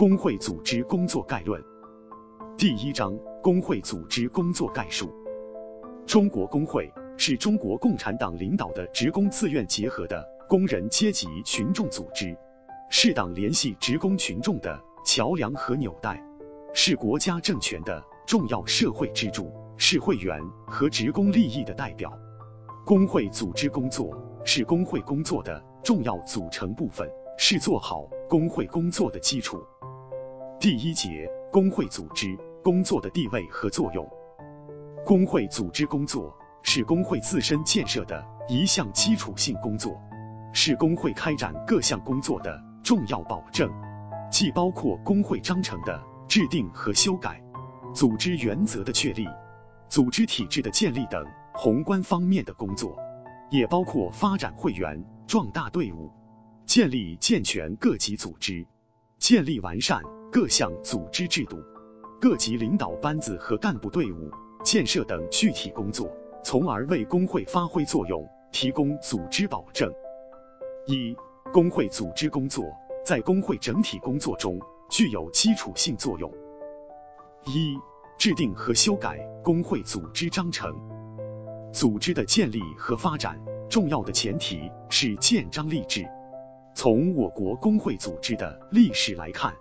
工会组织工作概论。第1章工会组织工作概述。中国工会是中国共产党领导的职工自愿结合的工人阶级群众组织，是党联系职工群众的桥梁和纽带，是国家政权的重要社会支柱，是会员和职工利益的代表。工会组织工作是工会工作的重要组成部分，是做好工会工作的基础。第1节工会组织工作的地位和作用。工会组织工作是工会自身建设的一项基础性工作，是工会开展各项工作的重要保证，既包括工会章程的制定和修改、组织原则的确立、组织体制的建立等宏观方面的工作，也包括发展会员、壮大队伍、建立健全各级组织、建立完善各项组织制度、各级领导班子和干部队伍建设等具体工作，从而为工会发挥作用提供组织保证。1. 工会组织工作在工会整体工作中具有基础性作用。1. 制定和修改工会组织章程。组织的建立和发展重要的前提是建章立制。从我国工会组织的历史来看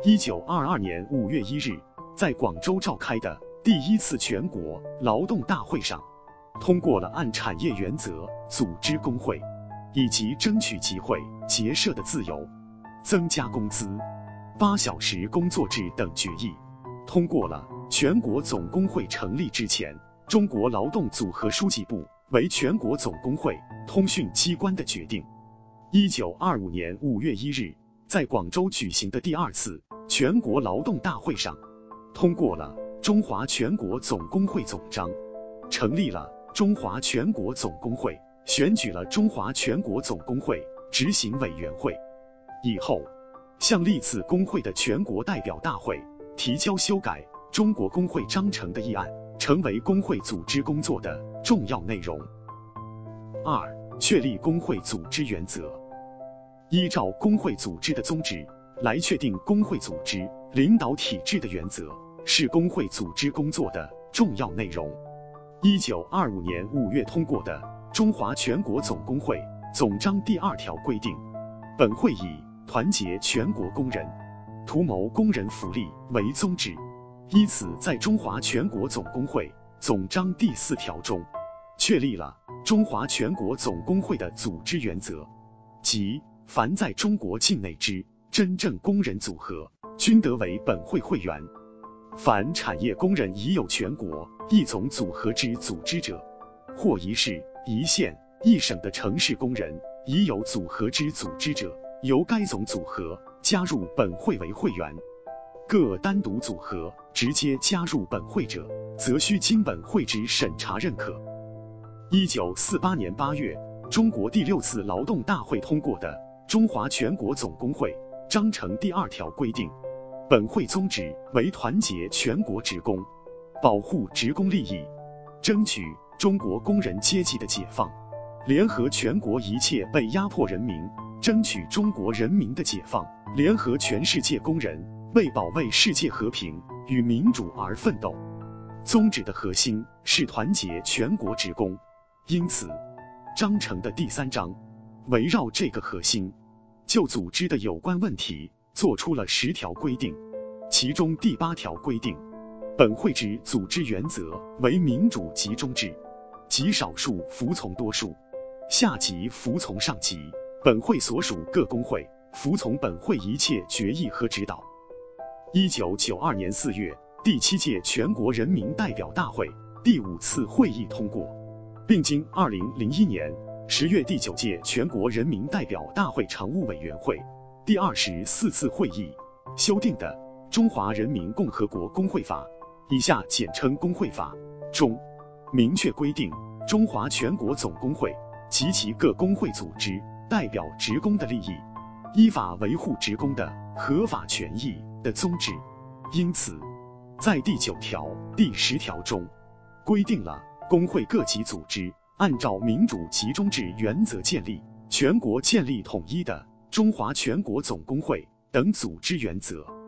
，1922年5月1日在广州召开的第1次全国劳动大会上，通过了按产业原则组织工会，以及争取集会结社的自由、增加工资、8小时工作制等决议，通过了全国总工会成立之前，中国劳动组合书记部为全国总工会通讯机关的决定。1925年5月1日在广州举行的第2次全国劳动大会上，通过了中华全国总工会总章，成立了中华全国总工会，选举了中华全国总工会执行委员会。以后向历次工会的全国代表大会提交修改中国工会章程的议案，成为工会组织工作的重要内容。2. 确立工会组织原则。依照工会组织的宗旨来确定工会组织领导体制的原则，是工会组织工作的重要内容。1925年5月通过的中华全国总工会总章第2条规定，本会以团结全国工人、图谋工人福利为宗旨，依此在中华全国总工会总章第4条中确立了中华全国总工会的组织原则，即凡在中国境内之真正工人组合，均得为本会会员。凡产业工人已有全国一总组合之组织者，或一市、一县、一省的城市工人已有组合之组织者，由该总组合加入本会为会员。各单独组合直接加入本会者，则需经本会之审查认可。1948年8月，中国第6次劳动大会通过的中华全国总工会章程第2条规定，本会宗旨为团结全国职工，保护职工利益，争取中国工人阶级的解放，联合全国一切被压迫人民，争取中国人民的解放，联合全世界工人，为保卫世界和平与民主而奋斗。宗旨的核心是团结全国职工，因此章程的第3章围绕这个核心，就组织的有关问题做出了10条规定。其中第8条规定，本会之组织原则为民主集中制，极少数服从多数，下级服从上级，本会所属各工会服从本会一切决议和指导。1992年4月，第7届全国人民代表大会第5次会议通过，并经2001年10月第9届全国人民代表大会常务委员会第24次会议修订的《中华人民共和国工会法》（以下简称工会法）中，明确规定中华全国总工会及其各工会组织代表职工的利益，依法维护职工的合法权益的宗旨。因此，在第9条、第10条中规定了工会各级组织按照民主集中制原则建立，全国建立统一的中华全国总工会等组织原则。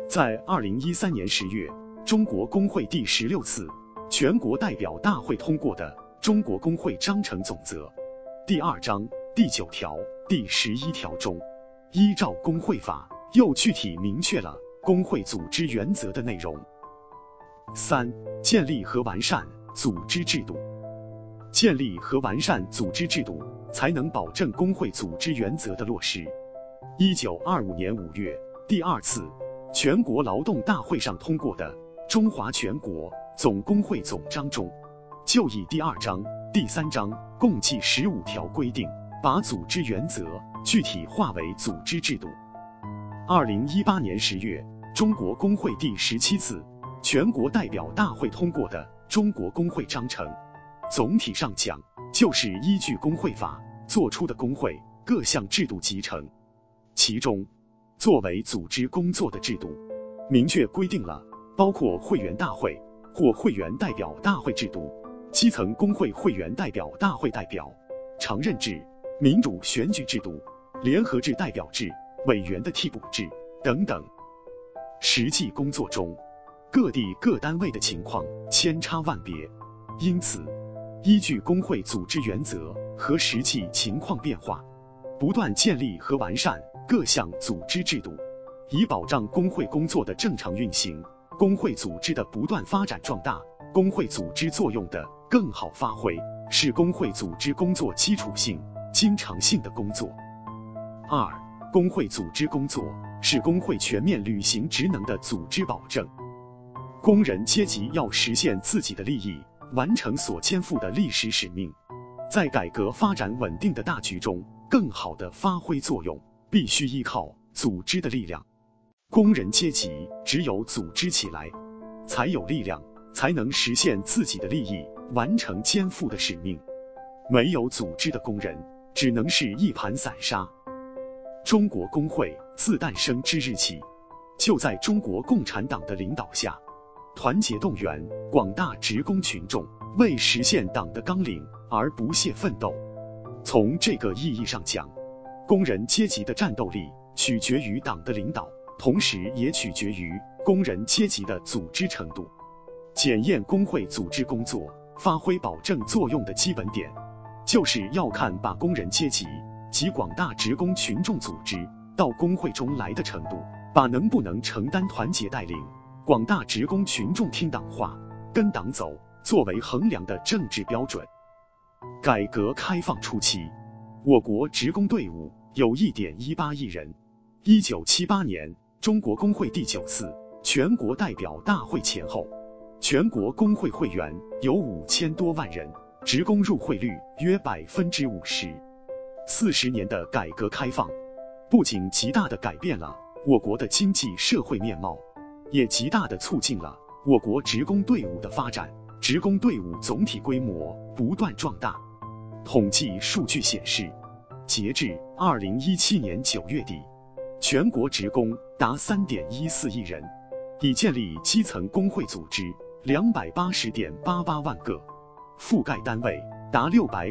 在2013年10月，中国工会第16次全国代表大会通过的《中国工会章程总则》第2章第9条、第11条中，依照工会法又具体明确了工会组织原则的内容。3、建立和完善组织制度。建立和完善组织制度，才能保证工会组织原则的落实。1925年5月，第2次全国劳动大会上通过的《中华全国总工会总章》中，就以第2章、第3章共计15条规定，把组织原则具体化为组织制度。2018年10月，中国工会第17次全国代表大会通过的《中国工会章程》，总体上讲，就是依据工会法作出的工会各项制度集成。其中，作为组织工作的制度，明确规定了包括会员大会或会员代表大会制度、基层工会会员代表大会代表、常任制、民主选举制度、联合制代表制、委员的替补制等等。实际工作中，各地各单位的情况千差万别，因此依据工会组织原则和实际情况变化，不断建立和完善各项组织制度，以保障工会工作的正常运行，工会组织的不断发展壮大，工会组织作用的更好发挥，是工会组织工作基础性、经常性的工作。2、工会组织工作是工会全面履行职能的组织保证。工人阶级要实现自己的利益，完成所肩负的历史使命，在改革发展稳定的大局中更好地发挥作用，必须依靠组织的力量。工人阶级只有组织起来，才有力量，才能实现自己的利益，完成肩负的使命。没有组织的工人，只能是一盘散沙。中国工会自诞生之日起，就在中国共产党的领导下，团结动员广大职工群众，为实现党的纲领而不懈奋斗。从这个意义上讲，工人阶级的战斗力取决于党的领导，同时也取决于工人阶级的组织程度。检验工会组织工作发挥保证作用的基本点，就是要看把工人阶级及广大职工群众组织到工会中来的程度，把能不能承担团结带领广大职工群众听党话、跟党走作为衡量的政治标准。改革开放初期，我国职工队伍有 1.18 亿人。1978年，中国工会第9次全国代表大会前后，全国工会会员有5000多万人，职工入会率约 50%。40年的改革开放，不仅极大地改变了我国的经济社会面貌，也极大地促进了我国职工队伍的发展，职工队伍总体规模不断壮大。统计数据显示，截至2017年9月底，全国职工达 3.14 亿人，已建立基层工会组织 280.88 万个，覆盖单位达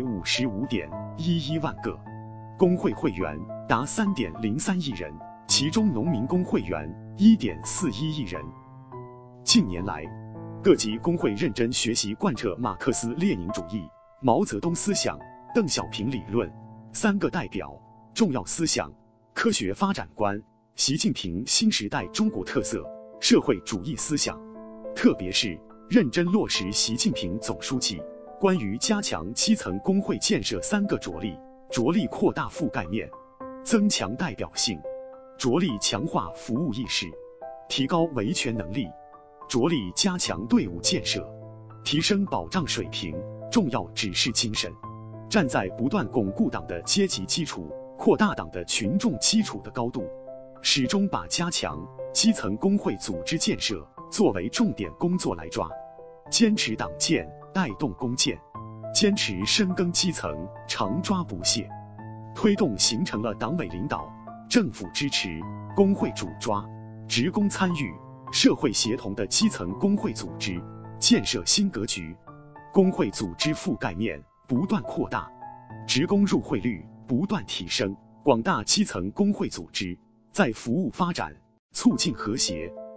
655.11 万个，工会会员达 3.03 亿人，其中农民工会员 1.41 亿人。近年来，各级工会认真学习贯彻马克思列宁主义、毛泽东思想、邓小平理论、三个代表、重要思想、科学发展观、习近平新时代中国特色社会主义思想，特别是认真落实习近平总书记关于加强基层工会建设3个着力，着力扩大覆盖面，增强代表性，着力强化服务意识，提高维权能力，着力加强队伍建设，提升保障水平，重要指示精神，站在不断巩固党的阶级基础、扩大党的群众基础的高度，始终把加强基层工会组织建设作为重点工作来抓，坚持党建带动工建，坚持深耕基层常抓不懈，推动形成了党委领导、政府支持、工会主抓、职工参与、社会协同的基层工会组织建设新格局，工会组织覆盖面不断扩大，职工入会率不断提升，广大基层工会组织在服务发展、促进和谐、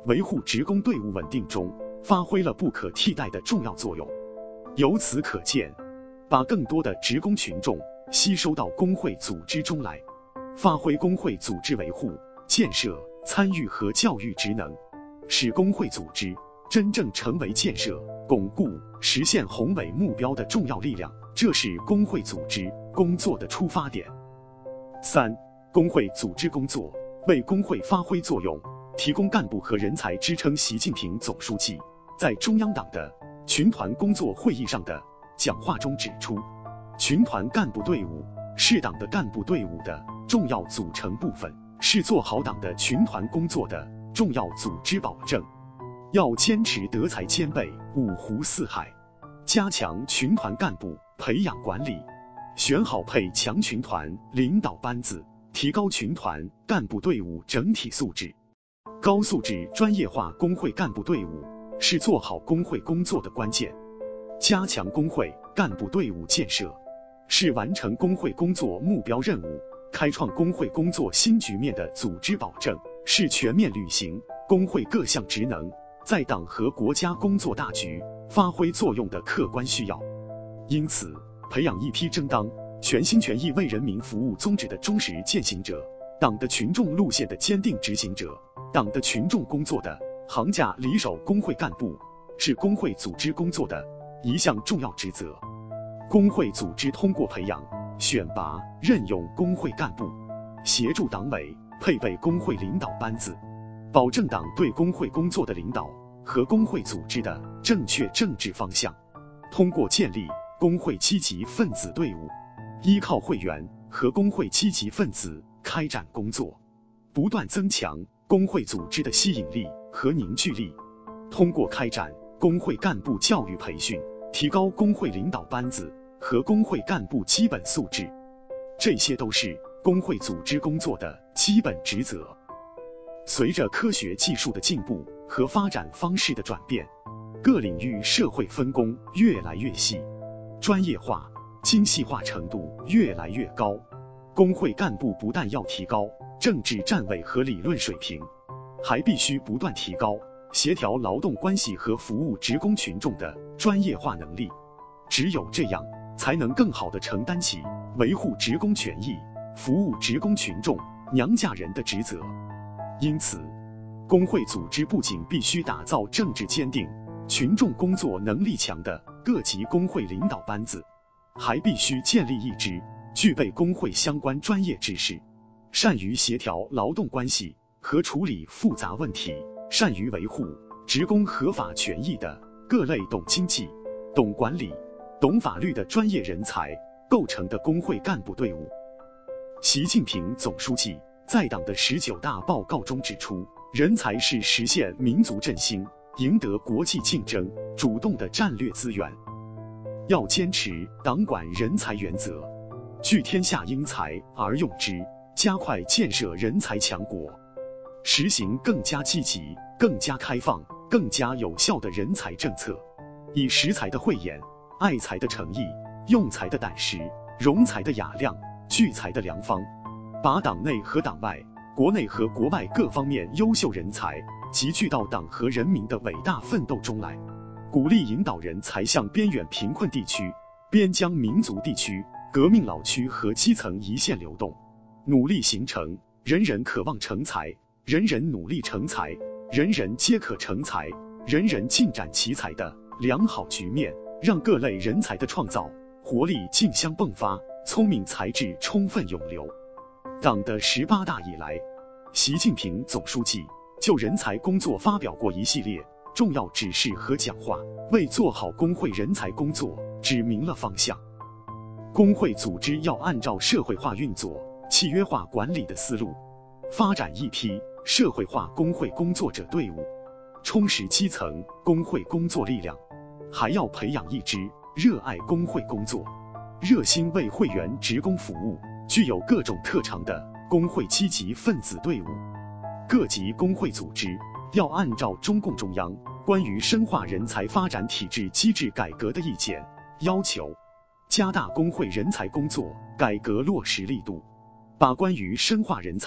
维护职工队伍稳定中发挥了不可替代的重要作用。由此可见，把更多的职工群众吸收到工会组织中来，发挥工会组织维护、建设、参与和教育职能，使工会组织真正成为建设、巩固、实现宏伟目标的重要力量，这是工会组织工作的出发点。3、工会组织工作为工会发挥作用，提供干部和人才支撑。习近平总书记在中央党的群团工作会议上的讲话中指出，群团干部队伍是党的干部队伍的重要组成部分，是做好党的群团工作的重要组织保证。要坚持德才兼备、五湖四海，加强群团干部培养管理，选好配强群团领导班子，提高群团干部队伍整体素质。高素质专业化工会干部队伍是做好工会工作的关键，加强工会干部队伍建设，是完成工会工作目标任务、开创工会工作新局面的组织保证，是全面履行工会各项职能，在党和国家工作大局发挥作用的客观需要。因此，培养一批争当全心全意为人民服务宗旨的忠实践行者，党的群众路线的坚定执行者，党的群众工作的行家里手工会干部，是工会组织工作的一项重要职责。工会组织通过培养、选拔、任用工会干部，协助党委配备工会领导班子，保证党对工会工作的领导和工会组织的正确政治方向。通过建立工会积极分子队伍，依靠会员和工会积极分子开展工作，不断增强工会组织的吸引力和凝聚力。通过开展工会干部教育培训，提高工会领导班子和工会干部基本素质，这些都是工会组织工作的基本职责。随着科学技术的进步和发展方式的转变，各领域社会分工越来越细，专业化、精细化程度越来越高。工会干部不但要提高政治站位和理论水平，还必须不断提高协调劳动关系和服务职工群众的专业化能力。只有这样，才能更好地承担起维护职工权益、服务职工群众、娘家人的职责。因此，工会组织不仅必须打造政治坚定、群众工作能力强的各级工会领导班子，还必须建立一支具备工会相关专业知识、善于协调劳动关系和处理复杂问题、善于维护职工合法权益的各类懂经济、懂管理、懂法律的专业人才构成的工会干部队伍。习近平总书记在党的19大报告中指出，人才是实现民族振兴、赢得国际竞争主动的战略资源。要坚持党管人才原则，聚天下英才而用之，加快建设人才强国，实行更加积极、更加开放、更加有效的人才政策，以识才的慧眼、爱才的诚意、用才的胆识、容才的雅量、聚才的良方，把党内和党外、国内和国外各方面优秀人才集聚到党和人民的伟大奋斗中来，鼓励引导人才向边远贫困地区、边疆民族地区、革命老区和基层一线流动，努力形成人人渴望成才、人人努力成才、人人皆可成才、人人尽展奇才的良好局面，让各类人才的创造活力竞相迸发，聪明才智充分涌流。党的18大以来，习近平总书记就人才工作发表过一系列重要指示和讲话，为做好工会人才工作指明了方向。工会组织要按照社会化运作、契约化管理的思路，发展一批社会化工会工作者队伍，充实基层工会工作力量，还要培养一支热爱工会工作、热心为会员职工服务、具有各种特长的工会积极分子队伍。各级工会组织要按照中共中央关于深化人才发展体制机制改革的意见要求，加大工会人才工作改革落实力度，把关于深化人才、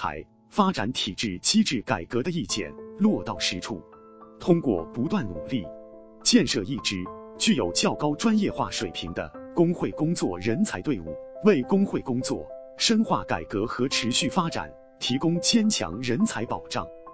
发展体制机制改革的意见落到实处，通过不断努力，建设一支具有较高专业化水平的工会工作人才队伍，为工会工作深化改革和持续发展提供坚强人才保障。